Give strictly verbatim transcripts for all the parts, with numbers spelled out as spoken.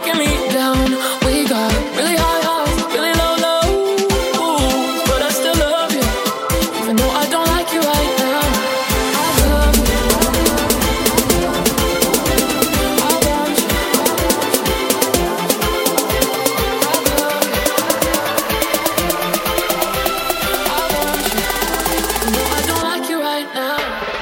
breaking me down. We got really high highs, really low lows, but I still love you, even though I don't like you right now. I love you. I want you. I want you. Even though I don't like you right now.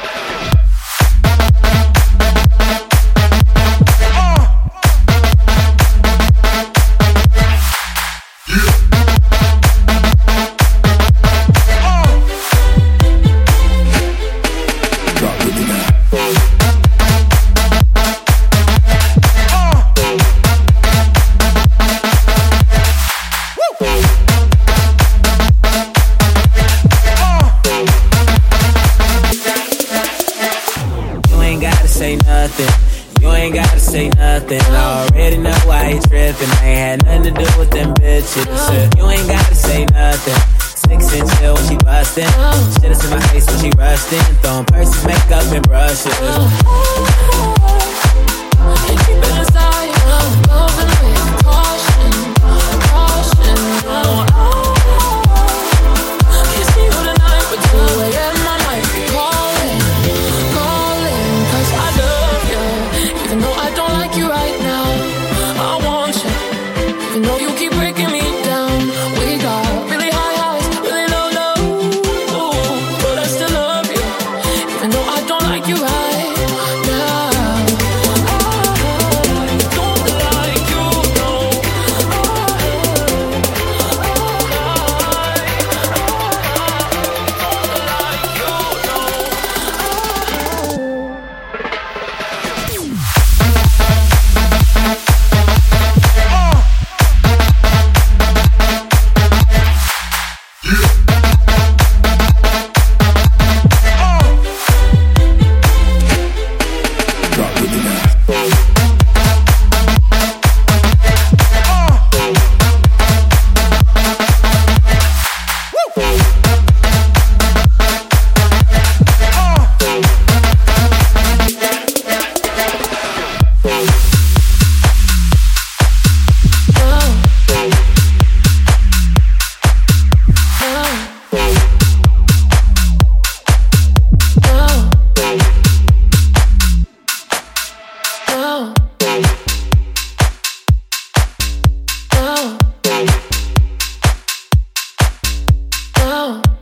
You ain't gotta say nothing. I already know why you trippin'. I ain't had nothing to do with them bitches. You ain't gotta say nothing. Six inch hill when she bustin'. Shit is in my face when she rustin'. Throwing purses, makeup, and brushes. Keep it inside, loving with caution, caution. Can't see you tonight, but two a.m. I might be calling, calling, 'cause I love you, even though I don't like you right now. I want you, even though you keep breaking me down. We got really high highs, really low lows, but I still love you, even though I don't like you right now. No.